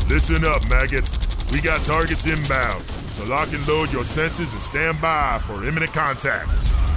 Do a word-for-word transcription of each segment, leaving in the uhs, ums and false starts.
Listen up, maggots. We got targets inbound, so lock and load your senses and stand by for imminent contact.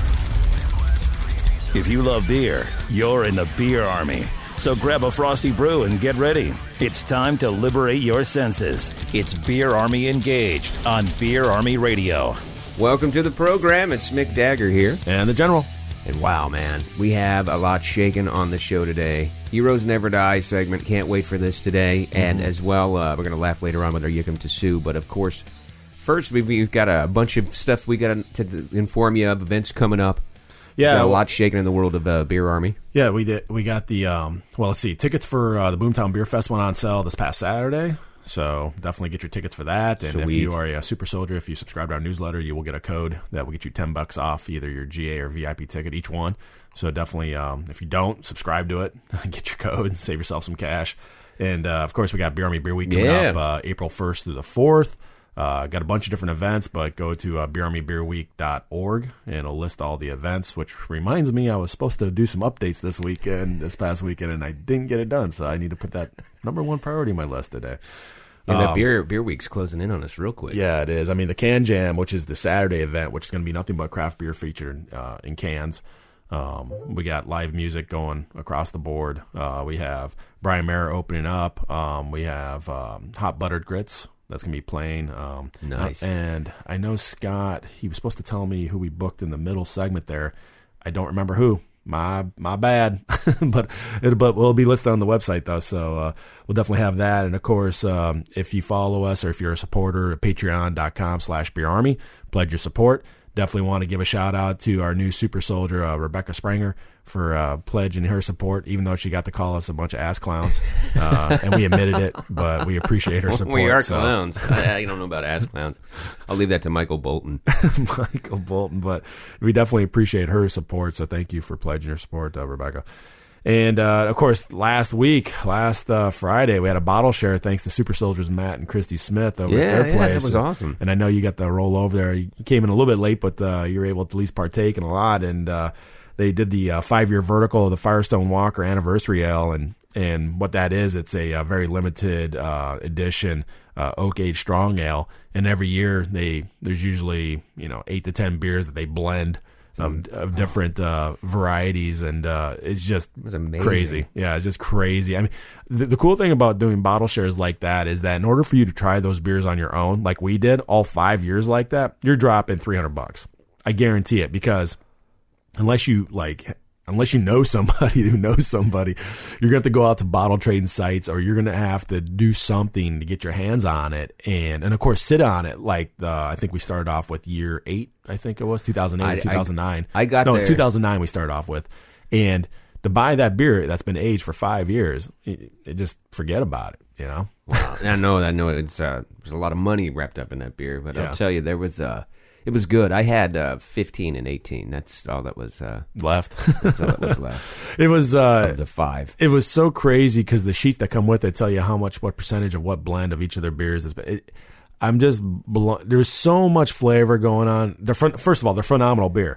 If you love beer, you're in the beer army. So grab a Frosty Brew and get ready. It's time to liberate your senses. It's Beer Army Engaged on Beer Army Radio. Welcome to the program. It's Mick Dagger here. And the General. And wow, man, we have a lot shaking on the show today. Heroes Never Die segment. Can't wait for this today. Mm-hmm. And as well, uh, we're going to laugh later on with our Yikum to Sue. But of course, first, we've, we've got a bunch of stuff we got to inform you of, events coming up. Yeah, got a lot shaking in the world of uh, Beer Army. Yeah, we did. We got the um, well. Let's see. Tickets for uh, the Boomtown Beer Fest went on sale this past Saturday, so definitely get your tickets for that. And Sweet. If you are a super soldier, if you subscribe to our newsletter, you will get a code that will get you ten bucks off either your G A or V I P ticket, each one. So definitely, um, if you don't subscribe to it, get your code, save yourself some cash. And uh, of course, we got Beer Army Beer Week coming yeah. up uh, April first through the fourth. Uh, got a bunch of different events, but go to uh, beer army beer week dot org and it'll list all the events, which reminds me I was supposed to do some updates this weekend, this past weekend, and I didn't get it done, so I need to put that number one priority on my list today. Yeah, um, that beer beer week's closing in on us real quick. Yeah, it is. I mean, the Can Jam, which is the Saturday event, which is going to be nothing but craft beer featured uh, in cans. Um, we got live music going across the board. Uh, we have Brian Mayer opening up. Um, we have um, Hot Buttered Grits. That's going to be playing. Um, nice. And I know Scott, he was supposed to tell me who we booked in the middle segment there. I don't remember who. My my bad. but it, but we'll be listed on the website, though, so uh, we'll definitely have that. And, of course, um, if you follow us or if you're a supporter at patreon.com slash beerarmy, pledge your support. Definitely want to give a shout-out to our new super soldier, uh, Rebecca Springer, for uh, pledging her support, even though she got to call us a bunch of ass clowns. Uh, and we admitted it, but we appreciate her support. We are so. clowns. I, I don't know about ass clowns. I'll leave that to Michael Bolton. Michael Bolton, but we definitely appreciate her support, so thank you for pledging your support, uh, Rebecca. And, uh, of course, last week, last uh, Friday, we had a bottle share thanks to Super Soldiers Matt and Christy Smith over yeah, at their yeah, place. that was and, awesome. And I know you got the roll over there. You came in a little bit late, but uh, you were able to at least partake in a lot. And uh, they did the uh, five-year vertical of the Firestone Walker Anniversary Ale. And, and what that is, it's a, a very limited uh, edition uh, oak-aged strong ale. And every year, they there's usually, you know, eight to ten beers that they blend Of, of different uh, varieties, and uh, it's just it was amazing. Crazy. Yeah, it's just crazy. I mean, the, the cool thing about doing bottle shares like that is that in order for you to try those beers on your own, like we did, all five years like that, you're dropping three hundred bucks. I guarantee it, because unless you like, unless you know somebody who knows somebody, you're going to have to go out to bottle trading sites, or you're going to have to do something to get your hands on it, and and of course sit on it. Like the, I think we started off with year eight. I think it was two thousand eight I, or two thousand nine. I, I got no, there. It's two thousand nine we started off with, and to buy that beer that's been aged for five years, it, it just forget about it. You know. Wow. I know. I know. It's uh, there's a lot of money wrapped up in that beer, but yeah. I'll tell you, there was uh, it was good. I had uh, fifteen and eighteen. That's all that was uh, left. That's all that was left. It was uh, of the five. It was so crazy because the sheets that come with it tell you how much, what percentage of what blend of each of their beers is. It, I'm just, there's so much flavor going on. They're first of all, they're phenomenal beer,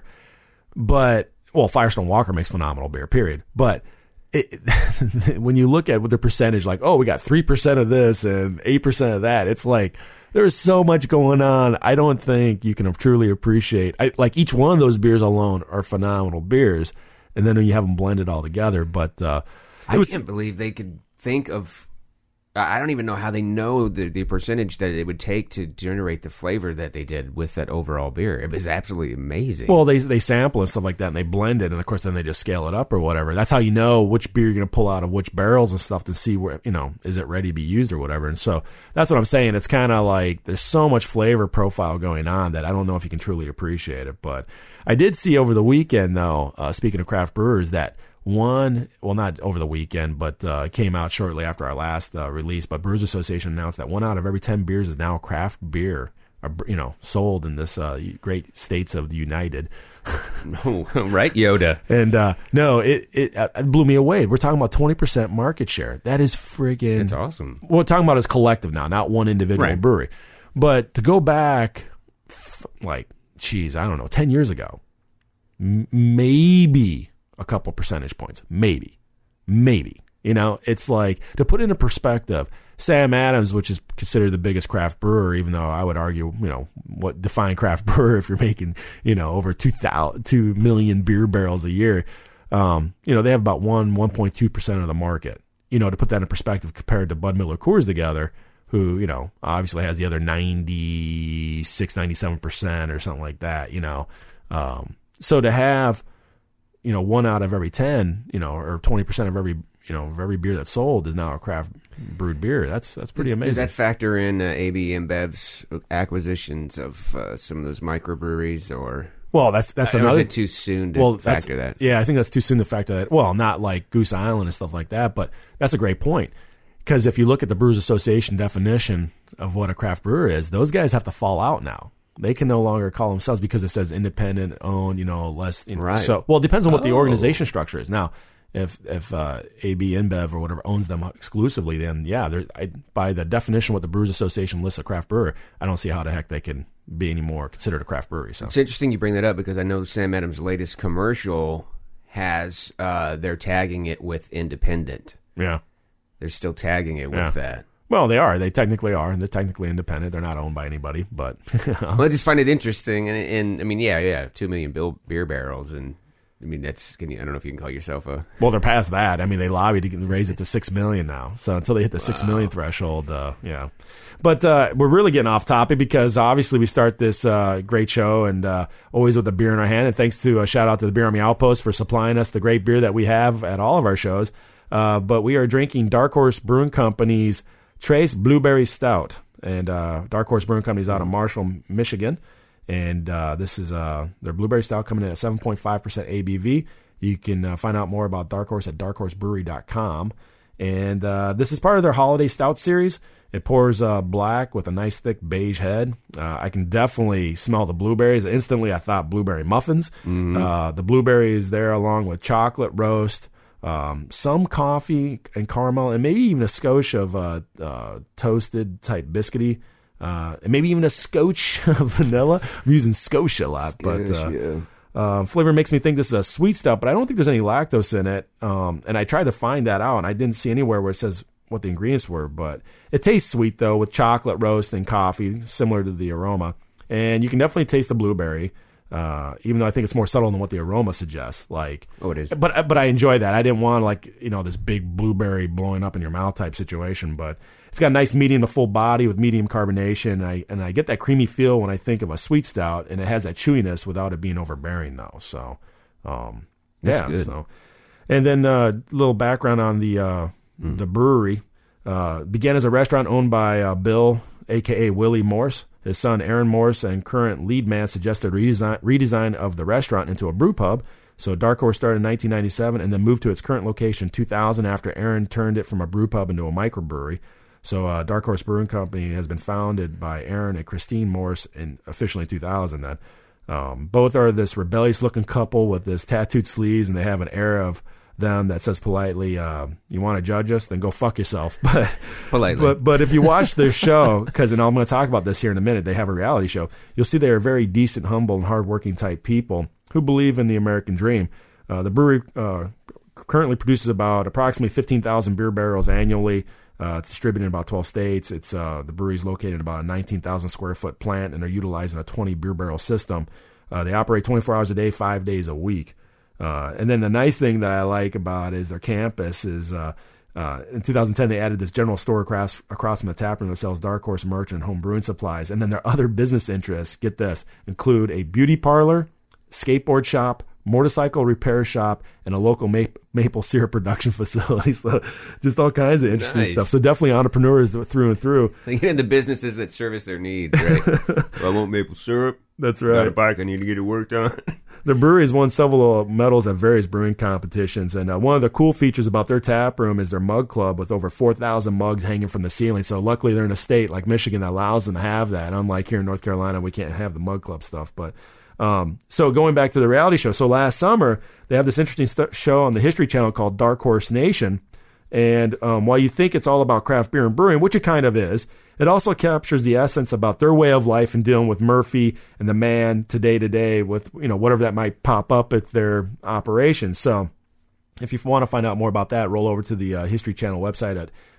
but well, Firestone Walker makes phenomenal beer, period. But it, when you look at what the percentage, like, oh, we got three percent of this and eight percent of that, it's like there's so much going on. I don't think you can truly appreciate. I, like each one of those beers alone are phenomenal beers, and then when you have them blended all together. But uh, I was, can't believe they could think of. I don't even know how they know the, the percentage that it would take to generate the flavor that they did with that overall beer. It was absolutely amazing. Well, they they sample and stuff like that, and they blend it, and of course, then they just scale it up or whatever. That's how you know which beer you're going to pull out of which barrels and stuff to see where, you know, is it ready to be used or whatever. And so that's what I'm saying. It's kind of like there's so much flavor profile going on that I don't know if you can truly appreciate it. But I did see over the weekend, though, uh, speaking of craft brewers, that one, well, not over the weekend, but uh, came out shortly after our last uh, release. But Brewers Association announced that one out of every ten beers is now craft beer, or, you know, sold in this uh, great states of the United. Oh, right, Yoda. And uh, no, it, it it blew me away. We're talking about twenty percent market share. That is friggin'. That's awesome. What we're talking about is collective now, not one individual right. brewery. But to go back, like, geez, I don't know, ten years ago, m- maybe a couple percentage points. Maybe. Maybe. You know, it's like, to put it in perspective, Sam Adams, which is considered the biggest craft brewer, even though I would argue, you know, what define craft brewer if you're making, you know, over two thousand, two million beer barrels a year. Um, you know, they have about one, one point two percent of the market. You know, to put that in perspective compared to Bud Miller Coors together, who, you know, obviously has the other ninety-six, ninety-seven percent or something like that, you know. Um, so to have, you know, one out of every ten, you know, or twenty percent of every, you know, of every beer that's sold is now a craft brewed beer. That's that's pretty does, amazing. Does that factor in uh, A B InBev's acquisitions of uh, some of those microbreweries, or? Well, that's that's or another. Is it too soon to well, factor that? Yeah, I think that's too soon to factor that. Well, not like Goose Island and stuff like that, but that's a great point. Because if you look at the Brewers Association definition of what a craft brewer is, those guys have to fall out now. They can no longer call themselves, because it says independent, owned, you know, less. You know, right. So, well, it depends on what oh. the organization structure is. Now, if if uh, A B InBev or whatever owns them exclusively, then yeah, I, by the definition what the Brewers Association lists a craft brewer, I don't see how the heck they can be anymore considered a craft brewery. So it's interesting you bring that up, because I know Sam Adams' latest commercial has uh, they're tagging it with independent. Yeah, they're still tagging it with yeah. that. Well, they are. They technically are, and they're technically independent. They're not owned by anybody, but well, I just find it interesting, and, and I mean, yeah, yeah, two million bill, beer barrels, and I mean, that's. Can you? I don't know if you can call yourself a. Well, they're past that. I mean, they lobbied to raise it to six million now. So until they hit the wow. six million threshold, uh, yeah. But uh, we're really getting off topic, because obviously we start this uh, great show and uh, always with a beer in our hand. And thanks to a shout out to the Beer Army Outpost for supplying us the great beer that we have at all of our shows. Uh, but we are drinking Dark Horse Brewing Company's Trace Blueberry Stout, and uh, Dark Horse Brewing Company is out of Marshall, Michigan. And uh, this is uh, their blueberry stout coming in at seven point five percent A B V. You can uh, find out more about Dark Horse at dark horse brewery dot com. And uh, this is part of their holiday stout series. It pours uh, black with a nice thick beige head. Uh, I can definitely smell the blueberries. Instantly, I thought blueberry muffins. Mm-hmm. Uh, the blueberry is there along with chocolate roast, um, some coffee and caramel, and maybe even a skosh of uh, uh, toasted type biscuity. Uh, and maybe even a scotch of vanilla. I'm using scotch a lot, Skosh, but uh, yeah. uh, flavor makes me think this is a sweet stout, but I don't think there's any lactose in it. Um, and I tried to find that out, and I didn't see anywhere where it says what the ingredients were, but it tastes sweet though, with chocolate roast and coffee, similar to the aroma. And you can definitely taste the blueberry, uh, even though I think it's more subtle than what the aroma suggests. Like, oh, it is. But but I enjoy that. I didn't want like you know this big blueberry blowing up in your mouth type situation, but. It's got a nice medium to full body with medium carbonation, and I and I get that creamy feel when I think of a sweet stout, and it has that chewiness without it being overbearing though. So, um, yeah. Good. So, and then a uh, little background on the uh, mm. the brewery. Uh, began as a restaurant owned by uh, Bill, aka Willie Morse. His son Aaron Morse and current lead man suggested redesign redesign of the restaurant into a brew pub. So Dark Horse started in nineteen ninety-seven and then moved to its current location in two thousand after Aaron turned it from a brew pub into a microbrewery. So uh, Dark Horse Brewing Company has been founded by Aaron and Christine Morse in officially in two thousand. Then um, both are this rebellious-looking couple with this tattooed sleeves, and they have an air of them that says politely, uh, "You want to judge us? Then go fuck yourself." But politely. But but if you watch their show, because and I'm going to talk about this here in a minute, they have a reality show. You'll see they are very decent, humble, and hardworking type people who believe in the American dream. Uh, the brewery uh, currently produces about approximately fifteen thousand beer barrels annually. Uh, it's distributed in about twelve states. It's uh, the brewery's located in about a nineteen thousand square foot plant, and they're utilizing a twenty beer barrel system. Uh, they operate twenty-four hours a day, five days a week. Uh, and then the nice thing that I like about is their campus is uh, uh, in two thousand ten they added this general store across across from the tap room that sells Dark Horse merch and home brewing supplies. And then their other business interests, get this, include a beauty parlor, skateboard shop, motorcycle repair shop, and a local maple, maple syrup production facility. So just all kinds of interesting nice. stuff. So definitely entrepreneurs through and through. They get into businesses that service their needs, right? Well, I want maple syrup. That's right. Got a bike, I need to get it worked on. The brewery has won several medals at various brewing competitions, and uh, one of the cool features about their tap room is their mug club with over four thousand mugs hanging from the ceiling. So luckily they're in a state like Michigan that allows them to have that. Unlike here in North Carolina, we can't have the mug club stuff. But um, so going back to the reality show, so last summer they have this interesting st- show on the History Channel called Dark Horse Nation. And um, while you think it's all about craft beer and brewing, which it kind of is, it also captures the essence about their way of life and dealing with Murphy and the man today to day with, you know, whatever that might pop up at their operations. So if you want to find out more about that, roll over to the uh, History Channel website at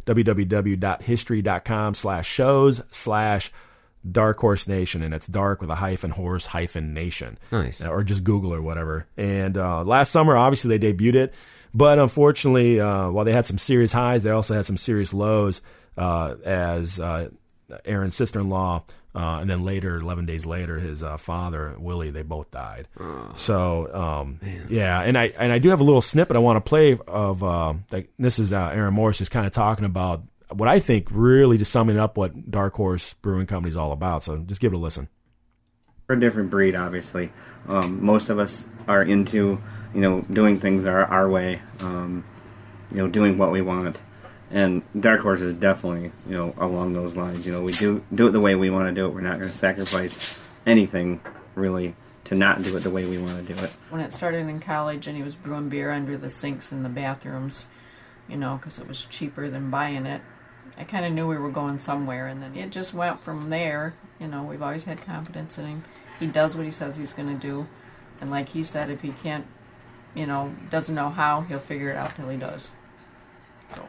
www.history.com slash shows slash Dark Horse Nation, and it's dark with a hyphen horse hyphen nation. Nice. Or just Google or whatever. And uh, last summer, obviously, they debuted it. But unfortunately, uh, while they had some serious highs, they also had some serious lows uh, as uh, Aaron's sister-in-law, uh, and then later, eleven days later, his uh, father, Willie, they both died. Oh, so, um, yeah, and I and I do have a little snippet I want to play of, uh, like, this is uh, Aaron Morris just kind of talking about what I think really just summing up what Dark Horse Brewing Company is all about. So just give it a listen. We're a different breed, obviously. Um, most of us are into, you know, doing things our, our way, um, you know, doing what we want. And Dark Horse is definitely, you know, along those lines. You know, we do, do it the way we want to do it. We're not going to sacrifice anything, really, to not do it the way we want to do it. When it started in college and he was brewing beer under the sinks in the bathrooms, you know, because it was cheaper than buying it, I kind of knew we were going somewhere, and then it just went from there. You know, we've always had confidence in him. He does what he says he's going to do, and like he said, if he can't, you know, doesn't know how, he'll figure it out till he does. So.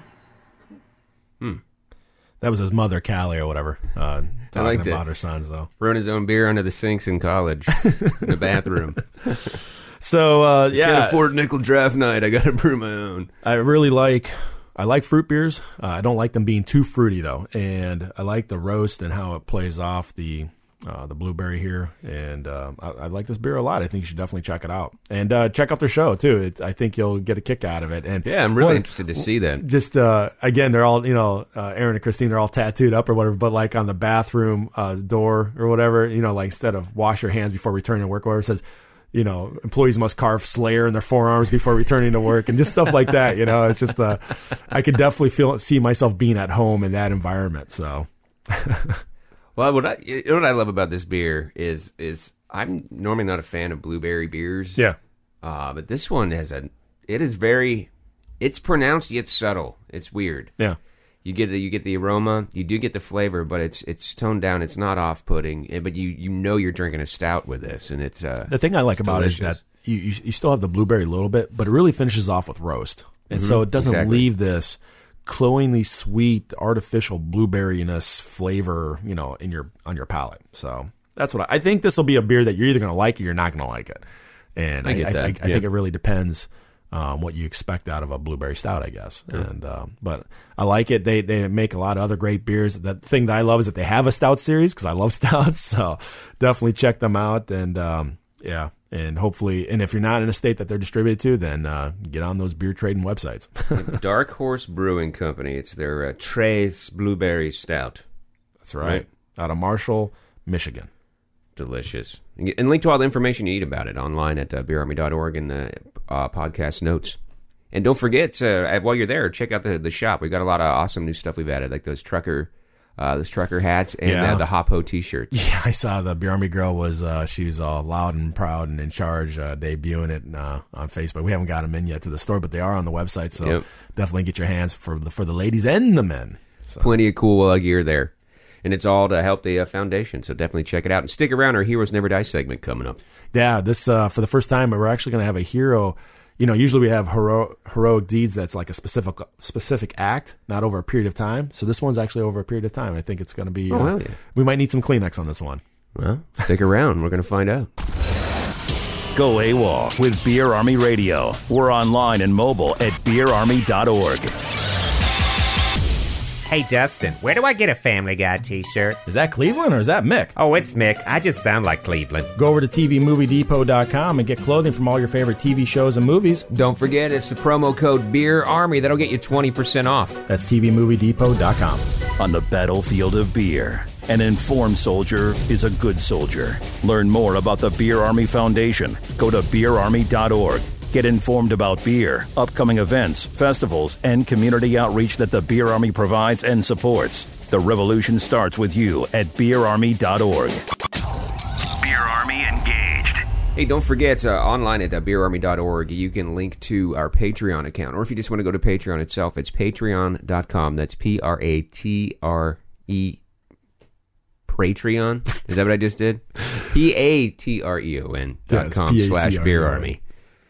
Hmm. That was his mother, Callie, or whatever, uh, talking about it. her sons, though. Run his own beer under the sinks in college, in the bathroom. So, uh, yeah. Can't afford nickel draft night. I got to brew my own. I really like... I like fruit beers. Uh, I don't like them being too fruity, though. And I like the roast and how it plays off the uh, the blueberry here. And uh, I, I like this beer a lot. I think you should definitely check it out. And uh, check out their show, too. It's, I think you'll get a kick out of it. And yeah, I'm really one, interested to see that. Just, uh, again, they're all, you know, uh, Aaron and Christine, they're all tattooed up or whatever. But like on the bathroom uh, door or whatever, you know, like instead of wash your hands before returning to work or whatever, it says, you know, employees must carve Slayer in their forearms before returning to work, and just stuff like that. You know, it's just, uh, I could definitely feel, see myself being at home in that environment. So, well, what I, you know what I love about this beer is, is I'm normally not a fan of blueberry beers. Yeah. Uh, but this one has a, it is very, it's pronounced yet subtle. It's weird. Yeah. You get the, you get the aroma, you do get the flavor, but it's it's toned down. It's not off-putting, but you, you know you're drinking a stout with this, and it's uh, the thing I like about delicious. it is that you, you you still have the blueberry a little bit, but it really finishes off with roast, and mm-hmm. so it doesn't exactly. leave this cloyingly sweet artificial blueberryness flavor, you know, in your on your palate. So that's what I, I think. This will be a beer that you're either going to like or you're not going to like it, and I, I, get I, that. I, I yeah. think it really depends. Um, what you expect out of a blueberry stout, I guess. Yeah. And um, but I like it. They they make a lot of other great beers. The thing that I love is that they have a stout series because I love stouts. So definitely check them out. And um, yeah, and hopefully, and if you're not in a state that they're distributed to, then uh, get on those beer trading websites. Dark Horse Brewing Company. It's their uh, Tres Blueberry Stout. That's right. right. Out of Marshall, Michigan. Delicious. And link to all the information you need about it online at uh, beer army dot org in the uh, podcast notes. And don't forget, uh, while you're there, check out the, the shop. We've got a lot of awesome new stuff we've added, like those trucker uh, those trucker hats and yeah. uh, the Hop Ho t-shirts. Yeah, I saw the Beer Army girl was, uh, she was all loud and proud and in charge, uh, debuting it uh, on Facebook. We haven't got them in yet to the store, but they are on the website, so yep. definitely get your hands for the, for the ladies and the men. So. Plenty of cool uh, gear there. And it's all to help the uh, foundation, so definitely check it out. And stick around, our Heroes Never Die segment coming up. Yeah, this uh, for the first time, we're actually going to have a hero. You know, usually we have hero, heroic deeds that's like a specific specific act, not over a period of time. So this one's actually over a period of time. I think it's going to be, oh, uh, well, yeah. we might need some Kleenex on this one. Well, stick around. We're going to find out. Go AWOL with Beer Army Radio. We're online and mobile at beer army dot org. Hey, Dustin, where do I get a Family Guy t-shirt? Is that Cleveland or is that Mick? Oh, it's Mick. I just sound like Cleveland. Go over to T V movie depot dot com and get clothing from all your favorite T V shows and movies. Don't forget, it's the promo code Beer Army. That'll get you twenty percent off. That's T V movie depot dot com. On the battlefield of beer, an informed soldier is a good soldier. Learn more about the Beer Army Foundation. Go to beer army dot org. Get informed about beer, upcoming events, festivals, and community outreach that the Beer Army provides and supports. The revolution starts with you at beer army dot org. Beer Army engaged. Hey, don't forget, uh, online at uh, beer army dot org, you can link to our Patreon account. Or if you just want to go to Patreon itself, it's patreon dot com. That's P R A T R E. Patreon? Is that what I just did? P A T R E O N dot com slash Beer Army.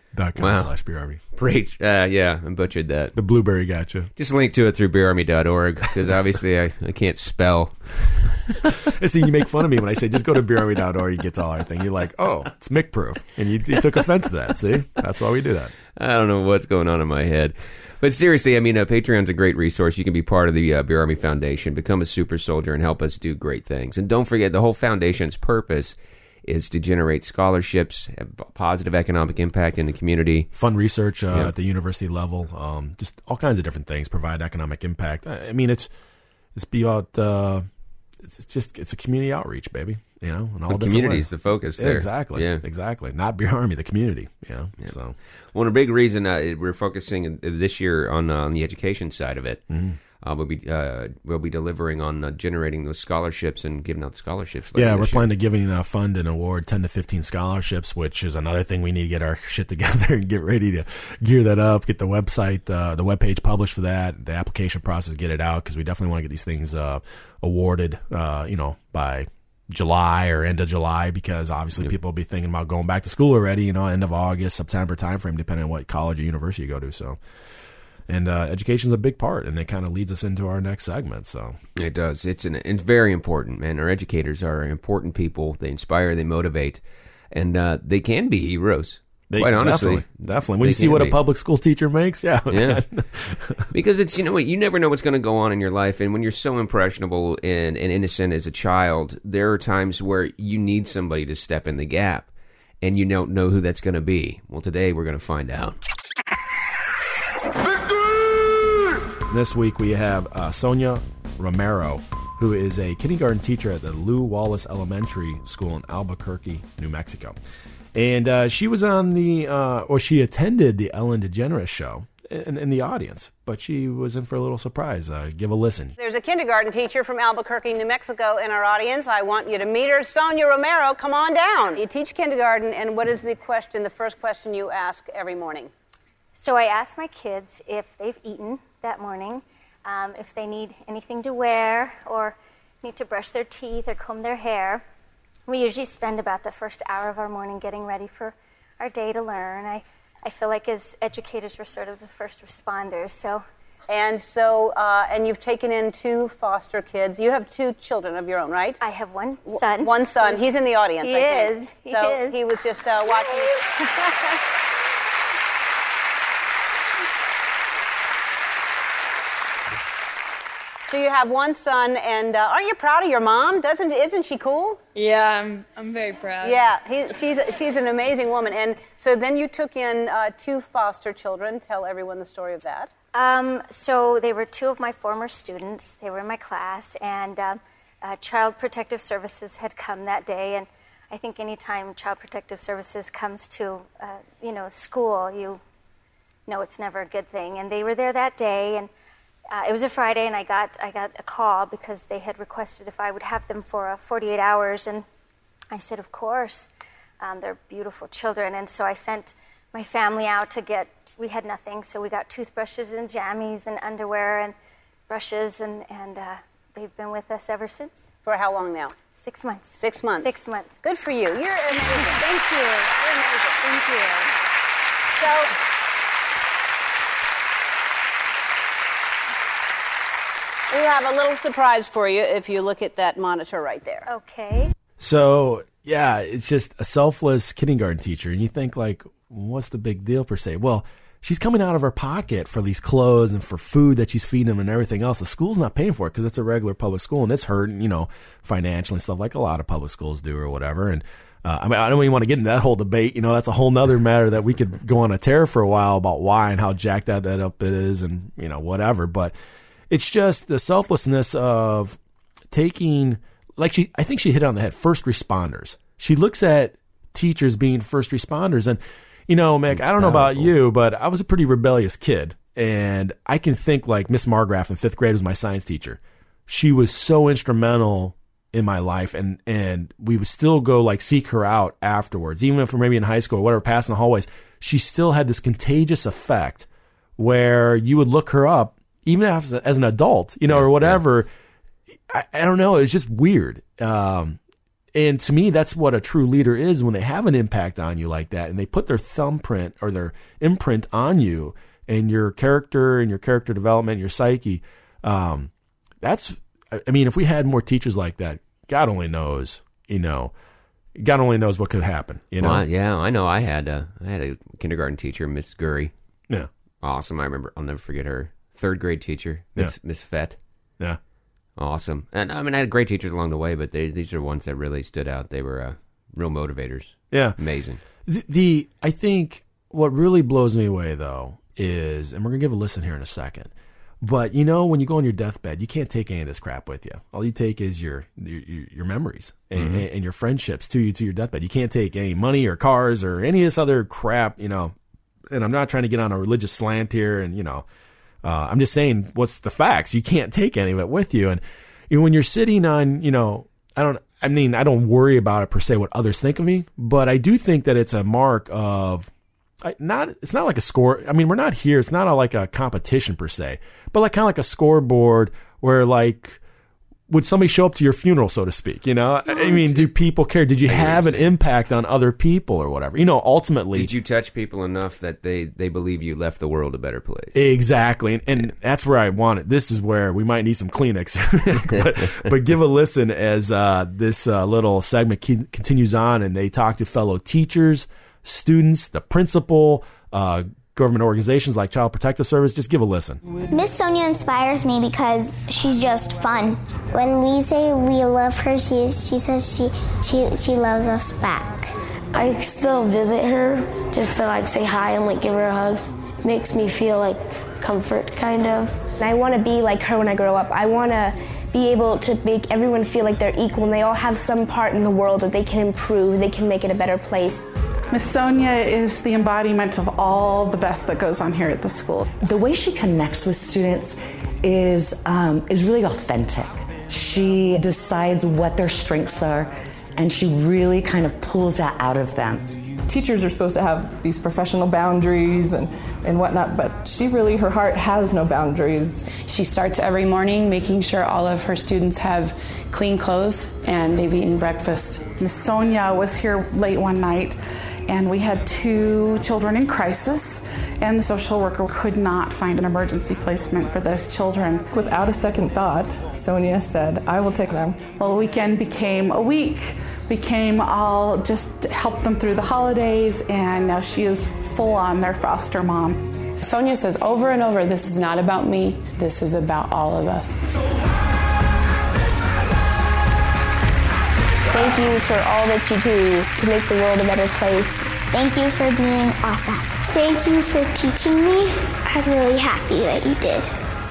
Dot com Wow. slash Beer Army. Preach. Uh, yeah, I butchered that. The blueberry got you. Just link to it through beer army dot org because obviously I, I can't spell. See, you make fun of me when I say just go to beer army dot org, you get to all our thing. You're like, oh, it's Mick proof. And you, you took offense to that. See? That's why we do that. I don't know what's going on in my head. But seriously, I mean, uh, Patreon's a great resource. You can be part of the uh, Beer Army Foundation, become a super soldier, and help us do great things. And don't forget, the whole foundation's purpose is to generate scholarships, have positive economic impact in the community. Fund research uh, Yeah. at the university level, um, just all kinds of different things, provide economic impact. I I mean, it's it's be about, uh, it's just, it's a community outreach, baby. You know, in all The different community ways. is the focus Yeah, there. exactly. Yeah. Exactly. Not Beer Army, the community. You know, Yeah. so. One a big reason uh, we're focusing this year on uh, on the education side of it. Mm-hmm. Uh, we'll be uh, we'll be delivering on uh, generating those scholarships and giving out scholarships. later Yeah, we're this year. planning to giving a fund and award ten to fifteen scholarships, which is another thing we need to get our shit together and get ready to gear that up, get the website, uh, the webpage published for that, the application process, get it out, because we definitely want to get these things uh, awarded, uh, you know, by July or end of July, because obviously Yep. people will be thinking about going back to school already, you know, end of August, September timeframe, depending on what college or university you go to. So, and uh, education is a big part, and it kind of leads us into our next segment. So, It does. It's an it's very important, man. Our educators are important people. They inspire, they motivate, and uh, they can be heroes. they, quite honestly, definitely, definitely. When they you see can what a be. public school teacher makes, yeah, Yeah. man. Because it's, you know what, you never know what's going to go on in your life. And when you're so impressionable and, and innocent as a child, there are times where you need somebody to step in the gap, and you don't know who that's going to be. Well, today we're going to find out. This week we have uh, Sonia Romero, who is a kindergarten teacher at the Lew Wallace Elementary School in Albuquerque, New Mexico. And uh, she was on the, uh, or she attended the Ellen DeGeneres show in, in the audience, but she was in for a little surprise. Uh, give a listen. There's a kindergarten teacher from Albuquerque, New Mexico in our audience. I want you to meet her. Sonia Romero, come on down. You teach kindergarten, and what is the question, the first question you ask every morning? So I ask my kids if they've eaten that morning, um, if they need anything to wear, or need to brush their teeth or comb their hair. We usually spend about the first hour of our morning getting ready for our day to learn. I, I feel like as educators, we're sort of the first responders, so... And so, uh, and you've taken in two foster kids. You have two children of your own, right? I have one son. One son. who's- He's in the audience, He I think. is. He so is. he was just uh, watching. So you have one son, and uh, aren't you proud of your mom? Doesn't isn't she cool? Yeah, I'm, I'm very proud. Yeah, he, she's she's an amazing woman. And so then you took in uh, two foster children. Tell everyone the story of that. Um, so they were two of my former students. They were in my class, and um, uh, Child Protective Services had come that day. And I think anytime Child Protective Services comes to, uh, you know, school, you know it's never a good thing. And they were there that day, and uh, it was a Friday, and I got I got a call because they had requested if I would have them for uh, forty-eight hours, and I said, of course. Um, they're beautiful children, and so I sent my family out to get, we had nothing, so we got toothbrushes and jammies and underwear and brushes, and, and uh, they've been with us ever since. For how long now? Six months. Six months. Six months. Good for you. You're amazing. Thank you. You're amazing. Thank you. So. We have a little surprise for you if you look at that monitor right there. Okay. So, yeah, it's just a selfless kindergarten teacher. And you think, like, what's the big deal per se? Well, she's coming out of her pocket for these clothes and for food that she's feeding them and everything else. The school's not paying for it because it's a regular public school, and it's hurting, you know, financially and stuff like a lot of public schools do or whatever. And uh, I mean, I don't even want to get into that whole debate. You know, that's a whole nother matter that we could go on a tear for a while about why and how jacked that, that up it is and, you know, whatever. But it's just the selflessness of taking, like she, I think she hit it on the head, first responders. She looks at teachers being first responders. And, you know, Mick, It's I don't know about powerful. you, but I was a pretty rebellious kid. And I can think like Miss Margraff in fifth grade was my science teacher. She was so instrumental in my life. And, and we would still go like seek her out afterwards, even if we're maybe in high school or whatever, passing the hallways. She still had this contagious effect where you would look her up, even as, as an adult, you know, Yeah, or whatever. I, I don't know. It's just weird. Um, and to me, that's what a true leader is when they have an impact on you like that, and they put their thumbprint or their imprint on you and your character and your character development, your psyche. Um, that's, I mean, if we had more teachers like that, God only knows, you know, God only knows what could happen, you know? Well, yeah, I know. I had a, I had a kindergarten teacher, Miss Gurry. Yeah. Awesome. I remember, I'll never forget her. Third grade teacher, Miss Yeah. Miss Fett. Yeah. Awesome. And I mean, I had great teachers along the way, but they, these are ones that really stood out. They were uh, real motivators. Yeah. Amazing. The, the I think what really blows me away, though, is, and we're going to give a listen here in a second, but you know, when you go on your deathbed, you can't take any of this crap with you. All you take is your your, your memories and, Mhm. and your friendships to you to your deathbed. You can't take any money or cars or any of this other crap, you know. And I'm not trying to get on a religious slant here, and you know, uh, I'm just saying what's the facts. You can't take any of it with you, and you know, when you're sitting on, you know, I don't. I mean, I don't worry about it per se what others think of me, but I do think that it's a mark of. I, not it's not like a score. I mean, we're not here. It's not a, like a competition per se, but like kind of like a scoreboard where like would somebody show up to your funeral, so to speak? You know, I mean, do people care? Did you have an impact on other people or whatever? You know, ultimately, Did you touch people enough that they, they believe you left the world a better place? exactly, and, and that's where I want it. This is where we might need some Kleenex, but, but give a listen as uh, this uh, little segment ke- continues on, and they talk to fellow teachers, students, the principal, uh, government organizations like Child Protective Service. Just give a listen. Miss Sonia inspires me because she's just fun. When we say we love her, she she says she she she loves us back. I still visit her just to like say hi and like give her a hug. Makes me feel like comfort, kind of. And I want to be like her when I grow up. I want to be able to make everyone feel like they're equal and they all have some part in the world that they can improve, they can make it a better place. Miss Sonia is the embodiment of all the best that goes on here at the school. The way she connects with students is um, is really authentic. She decides what their strengths are, and she really kind of pulls that out of them. Teachers are supposed to have these professional boundaries and, and whatnot, but she really, her heart has no boundaries. She starts every morning making sure all of her students have clean clothes and they've eaten breakfast. Miss Sonia was here late one night, and we had two children in crisis, and the social worker could not find an emergency placement for those children. Without a second thought, Sonia said, I will take them. Well, the weekend became a week, became all just help them through the holidays, and now she is full on their foster mom. Sonia says over and over, this is not about me, this is about all of us. Thank you for all that you do to make the world a better place. Thank you for being awesome. Thank you for teaching me. I'm really happy that you did.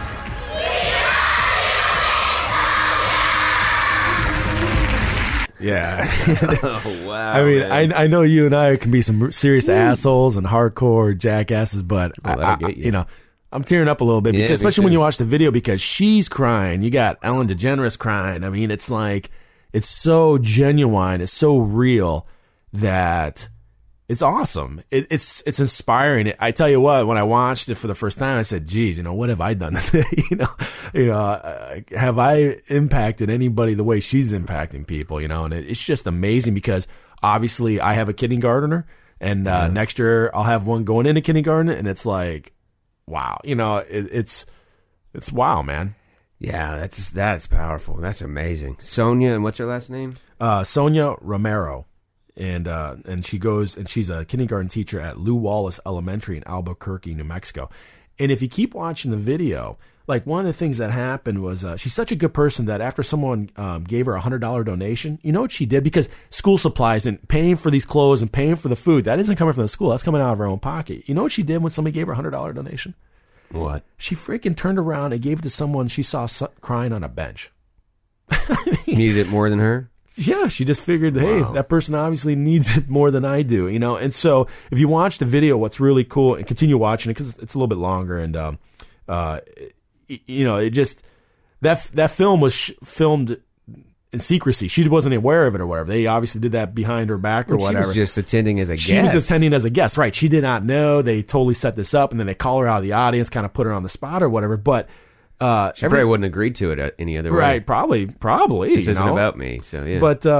Yeah. Oh, wow. I mean, man. I I know you and I can be some serious assholes and hardcore jackasses, but Well, I, that'll I, get you. you know, I'm tearing up a little bit, Yeah, because, me especially when too. you watch the video, because she's crying. You got Ellen DeGeneres crying. I mean, it's like, it's so genuine. It's so real that it's awesome. It, it's it's inspiring. I tell you what, when I watched it for the first time, I said, geez, you know, what have I done today? you know, you know, uh, have I impacted anybody the way she's impacting people? You know, and it, it's just amazing, because obviously I have a kindergartner, and uh, Yeah. next year I'll have one going into kindergarten, and it's like, wow, you know, it, it's it's wow, man. Yeah, that's that's powerful. That's amazing. Sonia, and what's her last name? Uh, Sonia Romero. And uh, and she goes, and she's a kindergarten teacher at Lou Wallace Elementary in Albuquerque, New Mexico. And if you keep watching the video, like, one of the things that happened was uh, she's such a good person that after someone um, gave her a one hundred dollars donation, you know what she did? Because school supplies and paying for these clothes and paying for the food, that isn't coming from the school. That's coming out of her own pocket. You know what she did when somebody gave her a one hundred dollars donation? What? She freaking turned around and gave it to someone she saw su- crying on a bench. Needed it more than her? Yeah, she just figured, hey, Wow. that person obviously needs it more than I do, you know? And so if you watch the video, what's really cool, and continue watching it because it's a little bit longer, and, um, uh, it, you know, it just, that that film was sh- filmed in secrecy. She wasn't aware of it or whatever. They obviously did that behind her back or Well, she whatever. was just attending as a She guest. was attending as a guest, right. She did not know. They totally set this up, and then they call her out of the audience, kind of put her on the spot or whatever. But uh, She probably wouldn't have agreed to it any other way. Right, probably, probably. This you isn't know? about me, so yeah. But uh,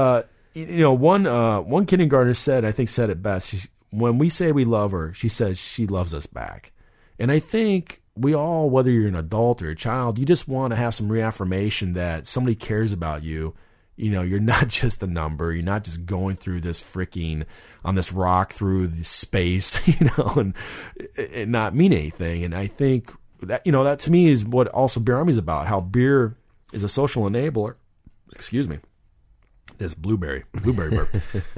you know, one uh, one kindergartner said, I think said it best. She's, when we say we love her, she says she loves us back. And I think we all, whether you're an adult or a child, you just want to have some reaffirmation that somebody cares about you. You know, you're not just a number. You're not just going through this freaking, on this rock through the space, you know, and, and not mean anything. And I think that, you know, that to me is what also Beer Army is about, how beer is a social enabler. Excuse me. This blueberry, blueberry burp.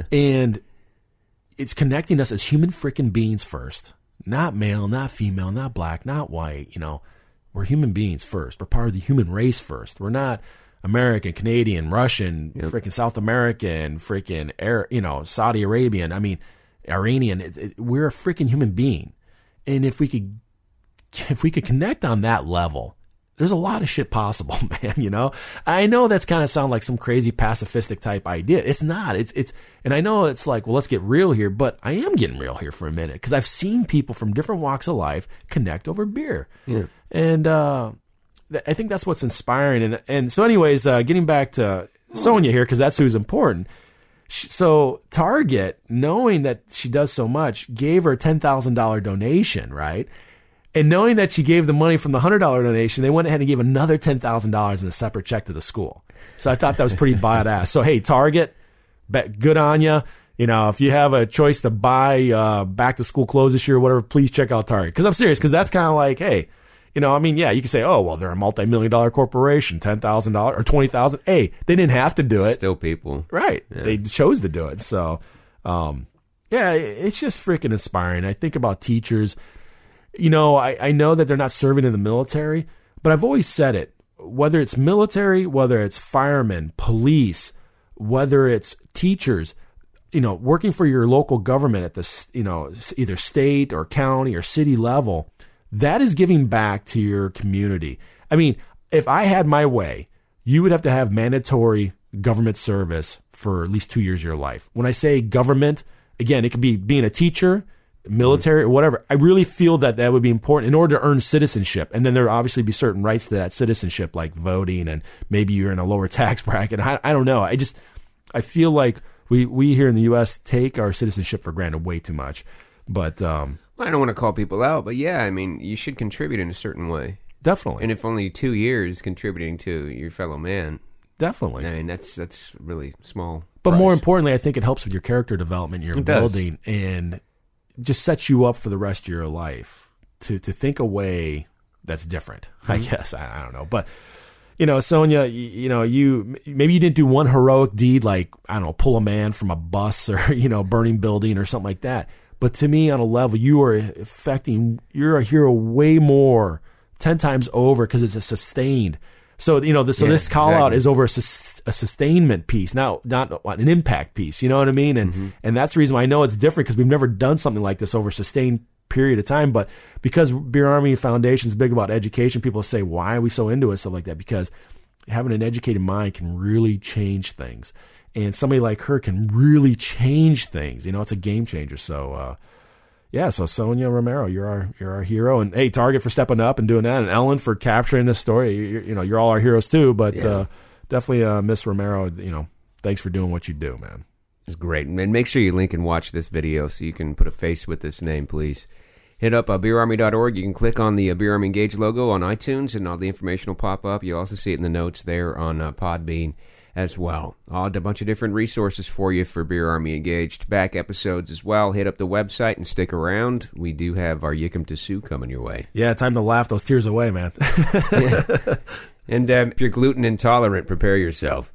And it's connecting us as human freaking beings first. Not male, not female, not black, not white. You know, we're human beings first. We're part of the human race first. We're not American, Canadian, Russian, yep. freaking South American, freaking, Air, you know, Saudi Arabian. I mean, Iranian. It, it, we're a freaking human being. And if we could, if we could connect on that level, there's a lot of shit possible, man, you know? I know that's kind of sound like some crazy pacifistic type idea. It's not. It's, it's, and I know it's like, well, let's get real here, but I am getting real here for a minute because I've seen people from different walks of life connect over beer. Yeah. And, uh, th- I think that's what's inspiring. And, and so anyways, uh, getting back to Sonia here, because that's who's important. She, so Target, knowing that she does so much, gave her a ten thousand dollars donation, right? And knowing that she gave the money from the one hundred dollars donation, they went ahead and gave another ten thousand dollars in a separate check to the school. So I thought that was pretty badass. So, hey, Target, good on you. You know, if you have a choice to buy uh, back-to-school clothes this year or whatever, please check out Target. Because I'm serious, because that's kind of like, hey, you know, I mean, yeah, you can say, oh, well, they're a multi-million dollar corporation, ten thousand dollars or twenty thousand dollars. Hey, they didn't have to do it. Still people. Right. Yeah. They chose to do it. So, um, yeah, it's just freaking inspiring. I think about teachers. You know, I, I know that they're not serving in the military, but I've always said it, whether it's military, whether it's firemen, police, whether it's teachers, you know, working for your local government at the, you know, either state or county or city level, that is giving back to your community. I mean, if I had my way, you would have to have mandatory government service for at least two years of your life. When I say government, again, it could be being a teacher, military or whatever. I really feel that that would be important in order to earn citizenship. And then there would obviously be certain rights to that citizenship, like voting, and maybe you're in a lower tax bracket. I, I don't know. I just, I feel like we, we here in the U S take our citizenship for granted way too much. But, um, well, I don't want to call people out, but yeah, I mean, you should contribute in a certain way. Definitely. And if only two years contributing to your fellow man. Definitely. I mean, that's, that's really small. But price. More importantly, I think it helps with your character development, your it building, does. And just sets you up for the rest of your life to, to think a way that's different, mm-hmm. I guess. I, I don't know. But, you know, Sonia, you, you know, you, maybe you didn't do one heroic deed like, I don't know, pull a man from a bus or, you know, burning building or something like that. But to me, on a level, you are affecting, you're a hero way more, ten times over, because it's a sustained. So, you know, this, so yeah, this call exactly. out is over a, sus, a sustainment piece, not, not an impact piece. You know what I mean? And, mm-hmm. and that's the reason why I know it's different, because we've never done something like this over a sustained period of time. But because Beer Army Foundation is big about education, people say, why are we so into it? Stuff like that. Because having an educated mind can really change things. And somebody like her can really change things. You know, it's a game changer. So, uh, yeah, so Sonia Romero, you're our you're our hero, and hey, Target for stepping up and doing that, and Ellen for capturing this story. You, you know, you're all our heroes too. But yeah. uh, definitely, uh, Miss Romero, you know, thanks for doing what you do, man. It's great, and make sure you link and watch this video so you can put a face with this name, please. Hit up uh, beer army dot org. You can click on the uh, Beer Army Engage logo on iTunes, and all the information will pop up. You'll also see it in the notes there on uh, Podbean as well. I'll add a bunch of different resources for you for Beer Army Engaged. Back episodes as well. Hit up the website and stick around. We do have our Yikum to Sue coming your way. Yeah, time to laugh those tears away, man. yeah. And um, if you're gluten intolerant, prepare yourself.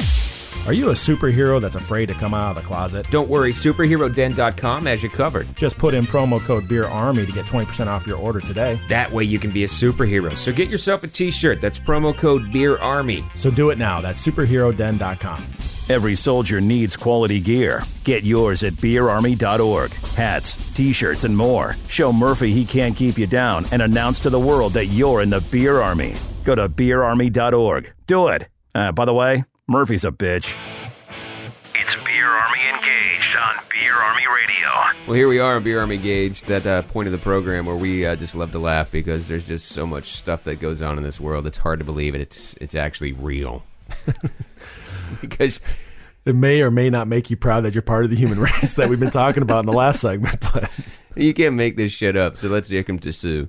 Are you a superhero that's afraid to come out of the closet? Don't worry, superhero den dot com has you covered. Just put in promo code BeerArmy to get twenty percent off your order today. That way you can be a superhero. So get yourself a t-shirt. That's promo code BeerArmy. So do it now. That's superhero den dot com. Every soldier needs quality gear. Get yours at beer army dot org. Hats, t-shirts, and more. Show Murphy he can't keep you down and announce to the world that you're in the Beer Army. Go to beer army dot org. Do it. Uh, by the way, Murphy's a bitch. It's Beer Army Engaged on Beer Army Radio. Well, here we are on Beer Army Engaged, that uh, point of the program where we uh, just love to laugh because there's just so much stuff that goes on in this world. It's hard to believe it. It's it's actually real. Because It may or may not make you proud that you're part of the human race that we've been talking about in the last segment, but you can't make this shit up, so let's yick him to Sue.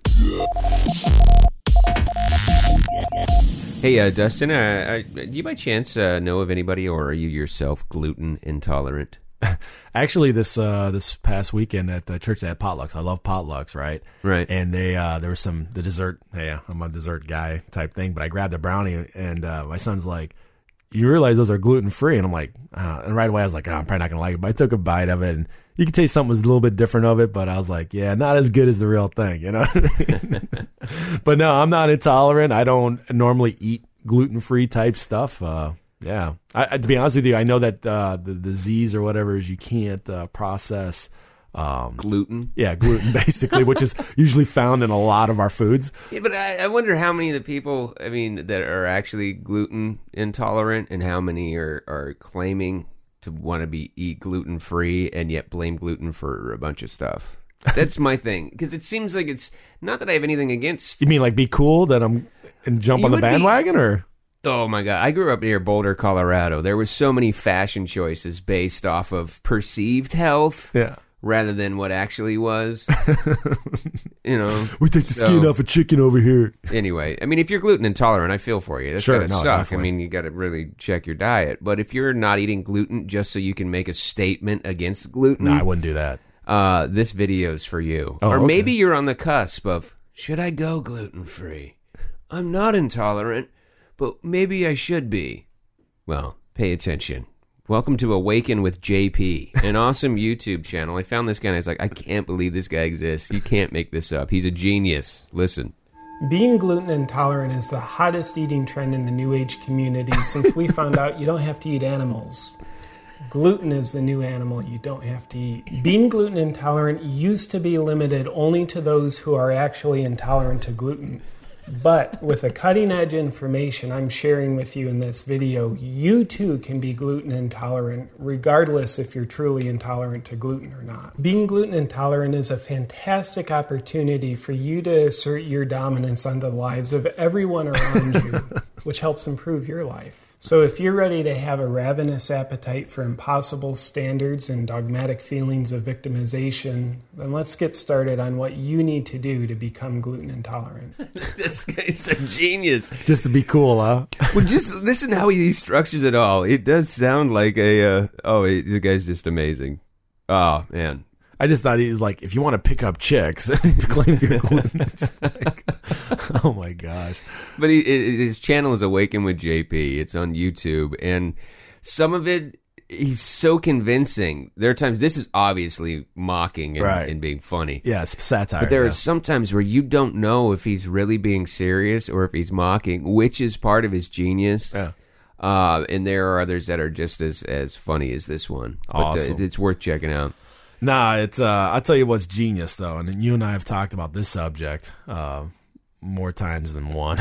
Hey, uh, Dustin, uh, uh, do you by chance uh, know of anybody, or are you yourself gluten intolerant? Actually, this uh, this past weekend at the church, they had potlucks. I love potlucks, right? Right. And they uh, there was some the dessert. Hey, I'm a dessert guy type thing, but I grabbed a brownie, and uh, my son's like, "You realize those are gluten free?" And I'm like, uh, and right away I was like, oh, "I'm probably not gonna like it." But I took a bite of it, and you could taste something was a little bit different of it. But I was like, "Yeah, not as good as the real thing," you know. But no, I'm not intolerant. I don't normally eat gluten free type stuff. Uh, Yeah, I, I, to be honest with you, I know that uh, the disease or whatever is you can't uh, process um, gluten. Yeah, gluten basically, which is usually found in a lot of our foods. Yeah, but I, I wonder how many of the people, I mean, that are actually gluten intolerant, and how many are, are claiming to want to be eat gluten free and yet blame gluten for a bunch of stuff. That's my thing, because it seems like it's not that I have anything against. You mean like be cool that I'm and jump You on the would be- bandwagon, or? Oh my God. I grew up near Boulder, Colorado. There were so many fashion choices based off of perceived health Yeah. rather than what actually was. You know, We take the so- skin off a chicken over here. Anyway, I mean, if you're gluten intolerant, I feel for you. That's Sure, gotta no, suck. definitely. I mean, you got to really check your diet. But if you're not eating gluten just so you can make a statement against gluten, No, I wouldn't do that. uh, this video's for you. Oh, or okay. maybe you're on the cusp of, should I go gluten free? I'm not intolerant, but maybe I should be. Well, pay attention. Welcome to Awaken with J P, an awesome YouTube channel. I found this guy and I was like, I can't believe this guy exists. You can't make this up. He's a genius. Listen. Being gluten intolerant is the hottest eating trend in the New Age community since we found out you don't have to eat animals. Gluten is the new animal you don't have to eat. Being gluten intolerant used to be limited only to those who are actually intolerant to gluten. But with the cutting edge information I'm sharing with you in this video, you too can be gluten intolerant, regardless if you're truly intolerant to gluten or not. Being gluten intolerant is a fantastic opportunity for you to assert your dominance on the lives of everyone around you, which helps improve your life. So if you're ready to have a ravenous appetite for impossible standards and dogmatic feelings of victimization, then let's get started on what you need to do to become gluten intolerant. This guy's a genius. Just to be cool, huh? Well, just listen how he structures it all. It does sound like a, uh, oh, he- the guy's just amazing. Oh, man. I just thought he was like, if you want to pick up chicks and claim you're gluten, it's like, oh my gosh. But he, it, his channel is Awaken with J P. It's on YouTube. And some of it, he's so convincing. There are times, this is obviously mocking and, Right. and being funny. Yeah, it's satire. But there yeah. are some times where you don't know if he's really being serious or if he's mocking, which is part of his genius. Yeah. Uh, and there are others that are just as, as funny as this one. But Awesome. uh, it's worth checking out. Nah, it's uh I'll tell you what's genius though, and you and I have talked about this subject uh more times than one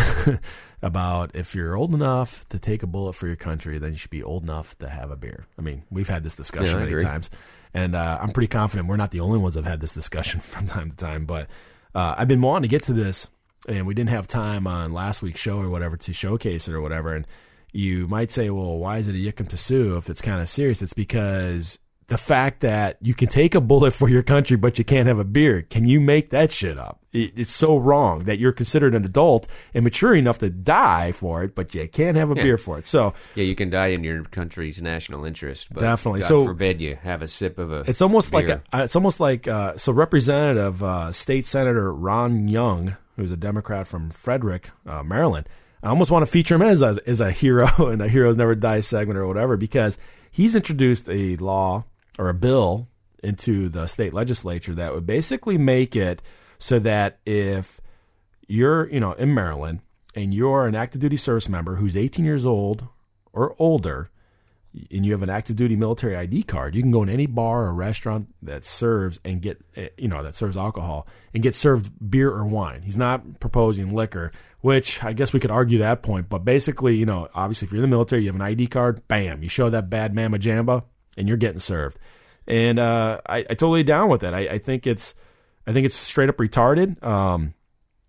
about if you're old enough to take a bullet for your country, then you should be old enough to have a beer. I mean, we've had this discussion Yeah, I many agree. times, and uh, I'm pretty confident we're not the only ones that have had this discussion from time to time. But uh, I've been wanting to get to this, and we didn't have time on last week's show or whatever to showcase it or whatever. And you might say, well, why is it a Yickum to Sue if it's kind of serious? It's because the fact that you can take a bullet for your country, but you can't have a beer. Can you make that shit up? It, it's so wrong that you're considered an adult and mature enough to die for it, but you can't have a Yeah. beer for it. So Yeah, you can die in your country's national interest, but Definitely. God So- forbid you have a sip of a it's almost beer. like a, uh, it's almost like uh, so Representative uh, State Senator Ron Young, who's a Democrat from Frederick, uh, Maryland. I almost want to feature him as a, as a hero in a Heroes Never Die segment or whatever, because he's introduced a law or a bill into the state legislature that would basically make it so that if you're, you know, in Maryland and you're an active duty service member who's eighteen years old or older, and you have an active duty military I D card, you can go in any bar or restaurant that serves and get, eh, you know, that serves alcohol and get served beer or wine. He's not proposing liquor, which I guess we could argue that point. But basically, you know, obviously if you're in the military, you have an I D card, bam, you show that bad mamma jamba and you're getting served. And uh, I, I totally down with it. I, I think it's, I think it's straight up retarded. Um,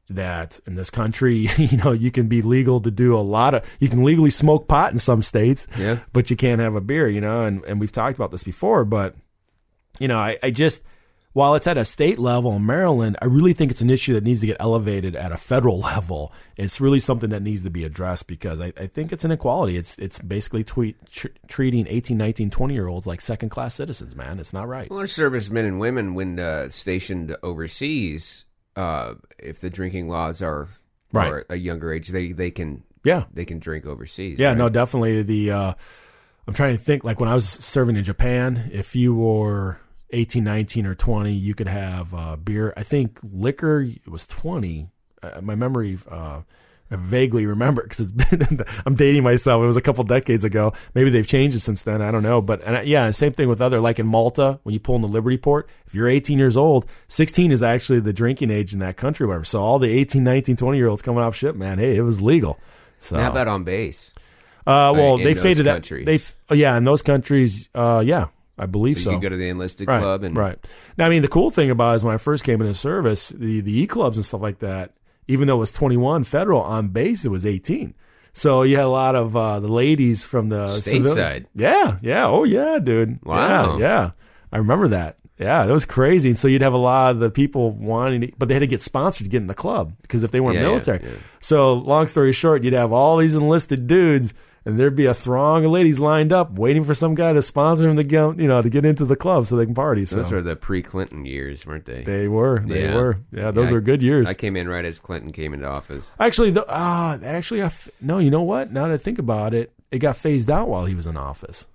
that in this country, you know, you can be legal to do a lot of, you can legally smoke pot in some states, yeah. but you can't have a beer, you know, and, and we've talked about this before, but, you know, I, I just, while it's at a state level in Maryland, I really think it's an issue that needs to get elevated at a federal level. It's really something that needs to be addressed because I, I think it's an inequality. It's it's basically tweet, tr- treating eighteen, nineteen, twenty-year-olds like second-class citizens, man. It's not right. Well, our servicemen and women, when uh, stationed overseas, uh, if the drinking laws are, right. are a younger age, they, they can yeah. they can drink overseas. Yeah, right? no, definitely. The uh, I'm trying to think, like when I was serving in Japan, if you were eighteen, nineteen, or twenty, you could have uh, beer. I think liquor, it was twenty. Uh, my memory, uh, I vaguely remember because it's been, I'm dating myself. It was a couple decades ago. Maybe they've changed it since then. I don't know. But and I, yeah, same thing with other, like in Malta, when you pull in the Liberty Port, if you're eighteen years old, sixteen is actually the drinking age in that country, whatever. So all the eighteen, nineteen, twenty year olds coming off ship, man, hey, it was legal. So How about on base? Uh, well, in they those faded out. countries? They, oh, yeah, in those countries, uh, yeah. I believe so. so. You can go to the enlisted right, club and right. Now, I mean, the cool thing about it is when I first came into service, the the E clubs and stuff like that, even though it was twenty-one federal on base, it was eighteen. So you had a lot of uh, the ladies from the stateside. Civil- yeah, yeah, oh yeah, dude. Wow. Yeah, yeah. I remember that. Yeah, that was crazy. And so you'd have a lot of the people wanting to, but they had to get sponsored to get in the club because if they weren't Yeah, yeah, military. yeah. So long story short, you'd have all these enlisted dudes. And there'd be a throng of ladies lined up waiting for some guy to sponsor them to get, you know, to get into the club so they can party. So those were the pre-Clinton years, weren't they? They were. They yeah. were. Yeah, those yeah, are good years. I came in right as Clinton came into office. Actually, the, uh, actually, I f- no, you know what? Now that I think about it, it got phased out while he was in office,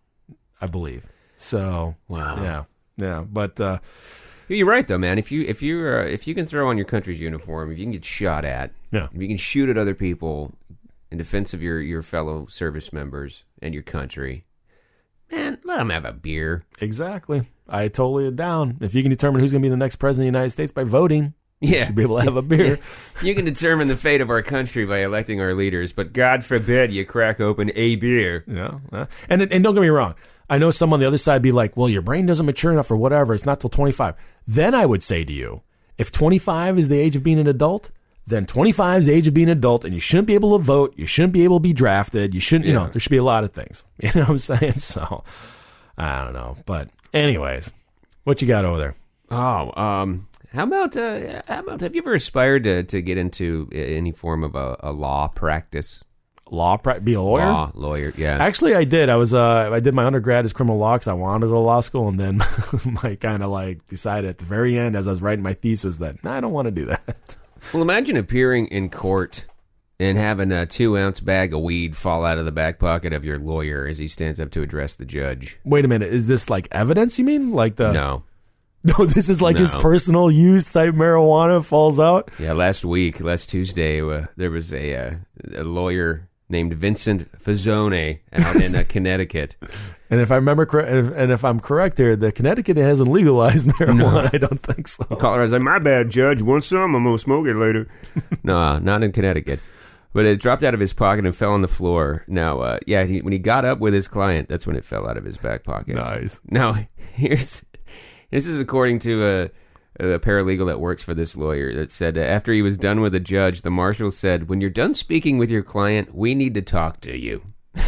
I believe. So, wow. Yeah, yeah. But uh, you're right, though, man. If you if you uh, if you can throw on your country's uniform, if you can get shot at, yeah. if you can shoot at other people in defense of your, your fellow service members and your country, man, let them have a beer. Exactly. I totally am down. If you can determine who's going to be the next president of the United States by voting, yeah. you should be able to have a beer. Yeah. You can determine the fate of our country by electing our leaders, but God forbid you crack open a beer. Yeah. Uh, and, and don't get me wrong. I know some on the other side be like, well, your brain doesn't mature enough or whatever. It's not till twenty-five. Then I would say to you, if twenty-five is the age of being an adult, then twenty-five is the age of being an adult, and you shouldn't be able to vote. You shouldn't be able to be drafted. You shouldn't, you Yeah. know, there should be a lot of things. You know what I'm saying? So, I don't know. But anyways, what you got over there? Oh, um, how about, uh, how about, have you ever aspired to, to get into any form of a, a law practice? Law, pra- be a lawyer? Law, lawyer, yeah. Actually, I did. I was, uh, I did my undergrad as criminal law because I wanted to go to law school, and then I kind of like decided at the very end as I was writing my thesis that, nah, I don't want to do that. Well, imagine appearing in court and having a two-ounce bag of weed fall out of the back pocket of your lawyer as he stands up to address the judge. Wait a minute. Is this like evidence, you mean? Like the No. No, this is like No. his personal use type marijuana falls out? Yeah, last week, last Tuesday, uh, there was a, uh, a lawyer named Vincent Fazzone out in uh, Connecticut. And if I remember correct, and if I'm correct here, the Connecticut hasn't legalized marijuana. No. I don't think so. Colorado's like, my bad, Judge. Want some? I'm going to smoke it later. No, not in Connecticut. But it dropped out of his pocket and fell on the floor. Now, uh, yeah, he, when he got up with his client, that's when it fell out of his back pocket. Nice. Now, here's this is according to a, a paralegal that works for this lawyer that said uh, after he was done with the judge, the marshal said, when you're done speaking with your client, we need to talk to you.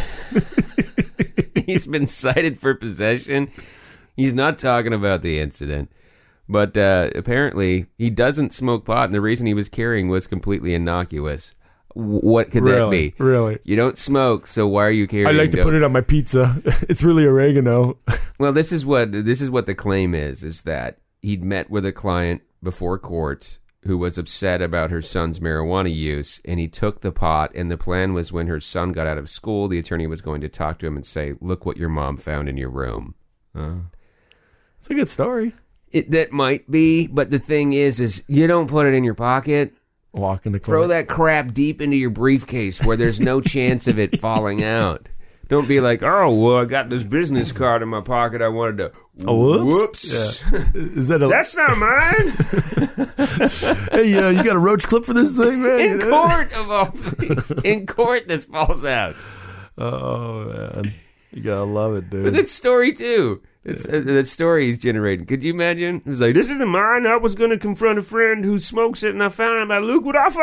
He's been cited for possession. He's not talking about the incident. But uh, apparently, he doesn't smoke pot, and the reason he was carrying was completely innocuous. W- what could Really? that be? Really? You don't smoke, so why are you carrying? I like to dope? put it on my pizza. It's really oregano. Well, this is what this is what the claim is: is that he'd met with a client before court who was upset about her son's marijuana use, and he took the pot. And the plan was when her son got out of school, the attorney was going to talk to him and say, "Look what your mom found in your room." Uh, it's a good story. It, that might be, but the thing is, is you don't put it in your pocket. Walk in the Throw court. that crap deep into your briefcase where there's no chance of it falling out. Don't be like, oh, well, I got this business card in my pocket. I wanted to. Oh, whoops. Whoops. Yeah. Is that a? That's not mine. Hey, uh, you got a roach clip for this thing, man? In You know? court, of all things. In court, this falls out. Oh man, you gotta love it, dude. But that story too. It's, uh, the story he's generating. Could you imagine? He's like, this isn't mine. I was going to confront a friend who smokes it, and I found it. But look what I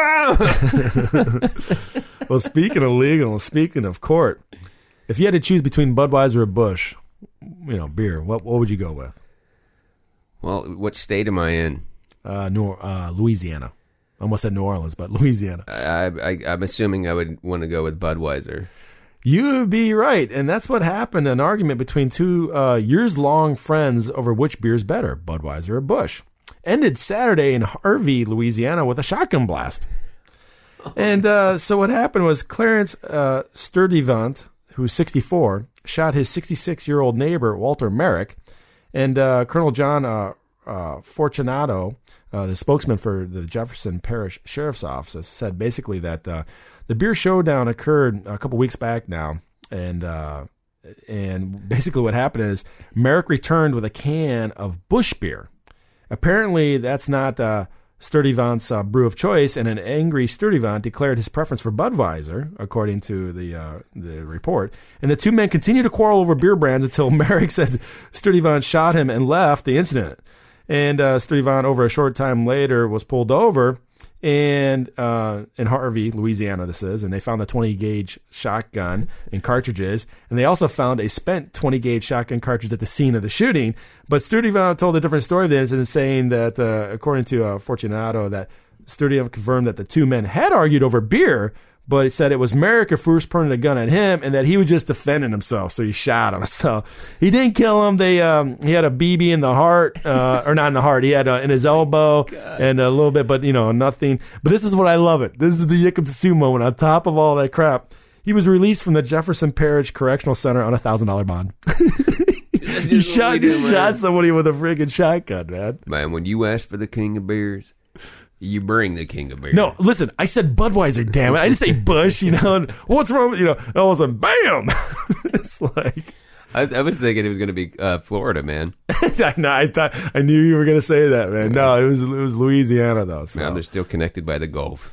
found. Well, speaking of legal, speaking of court, if you had to choose between Budweiser or Busch, you know, beer, what what would you go with? Well, what state am I in? Uh, New, uh, Louisiana. I almost said New Orleans, but Louisiana. I, I, I'm assuming I would want to go with Budweiser. You would be right, and that's what happened, an argument between two uh, years-long friends over which beer's better, Budweiser or Busch. Ended Saturday in Harvey, Louisiana with a shotgun blast. And uh, so what happened was Clarence uh, Sturdivant, who's sixty-four, shot his sixty-six-year-old neighbor, Walter Merrick, and uh, Colonel John uh, uh, Fortunato, uh, the spokesman for the Jefferson Parish Sheriff's Office, said basically that uh, the beer showdown occurred a couple weeks back now, and uh, and basically what happened is Merrick returned with a can of Busch beer. Apparently, that's not uh, Sturdivant's uh, brew of choice, and an angry Sturdivant declared his preference for Budweiser, according to the uh, the report. And the two men continued to quarrel over beer brands until Merrick said Sturdivant shot him and left the incident. And uh, Sturdivant, over a short time later, was pulled over and uh, in Harvey, Louisiana, this is, and they found the twenty gauge shotgun and cartridges, and they also found a spent twenty gauge shotgun cartridge at the scene of the shooting. But Sturdivant told a different story of this, and saying that, uh, according to uh, Fortunato, that Sturdivant confirmed that the two men had argued over beer, but he said it was Merrick who first pointed a gun at him, and that he was just defending himself, so he shot him. So he didn't kill him. They um, he had a B B in the heart, uh, or not in the heart. He had uh, in his elbow God. and a little bit, but you know, nothing. But this is what I love it. This is the Yikum Tsu moment. On top of all that crap, he was released from the Jefferson Parish Correctional Center on a thousand dollar bond. he shot just shot somebody with a friggin' shotgun, man. Man, when you ask for the king of beers, you bring the king of beer. No, listen, I said Budweiser, damn it. I didn't say Busch, you know. And what's wrong with, you know, and all of a sudden, bam! It's like... I, I was thinking it was going to be uh, Florida, man. no, I thought, I knew you were going to say that, man. No, it was it was Louisiana, though. So. Man, they're still connected by the Gulf.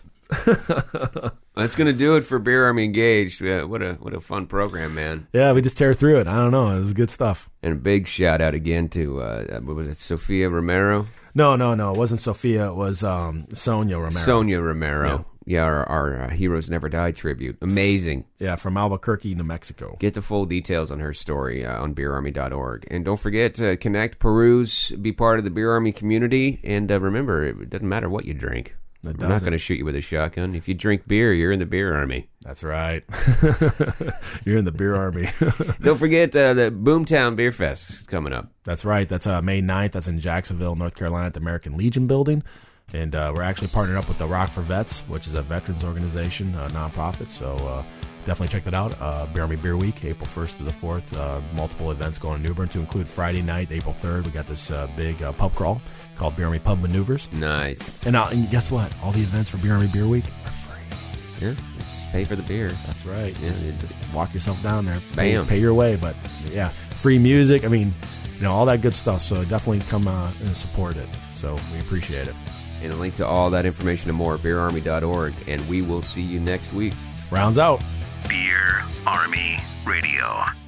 That's going to do it for Beer Army Engaged. Yeah, what a what a fun program, man. Yeah, we just tear through it. I don't know. It was good stuff. And a big shout out again to, uh, what was it, Sophia Romero? No, no, no. It wasn't Sophia. It was um, Sonia Romero. Sonia Romero. Yeah, yeah our, our uh, Heroes Never Die tribute. Amazing. Yeah, from Albuquerque, New Mexico. Get the full details on her story uh, on beer army dot org. And don't forget to connect, peruse, be part of the Beer Army community. And uh, remember, it doesn't matter what you drink. It I'm not going to shoot you with a shotgun. If you drink beer, you're in the Beer Army. That's right. You're in the Beer Army. Don't forget uh, the Boomtown Beer Fest is coming up. That's right. That's uh, May ninth. That's in Jacksonville, North Carolina at the American Legion Building. And uh, we're actually partnered up with the Rock for Vets, which is a veterans organization, a nonprofit. So uh, definitely check that out. Uh, Beer Army Beer Week, April first to the fourth. Uh, multiple events going in New Bern to include Friday night, April third. We got this uh, big uh, pub crawl called Beer Army Pub Maneuvers. Nice. And, uh, and guess what? All the events for Beer Army Beer Week are free. Yeah, just pay for the beer. That's right. Yeah. Just, just walk yourself down there. Bam. Pay, pay your way. But yeah, free music. I mean, you know, all that good stuff. So definitely come uh, and support it. So we appreciate it. And a link to all that information and more at beer army dot org. And we will see you next week. Rounds out. Beer Army Radio.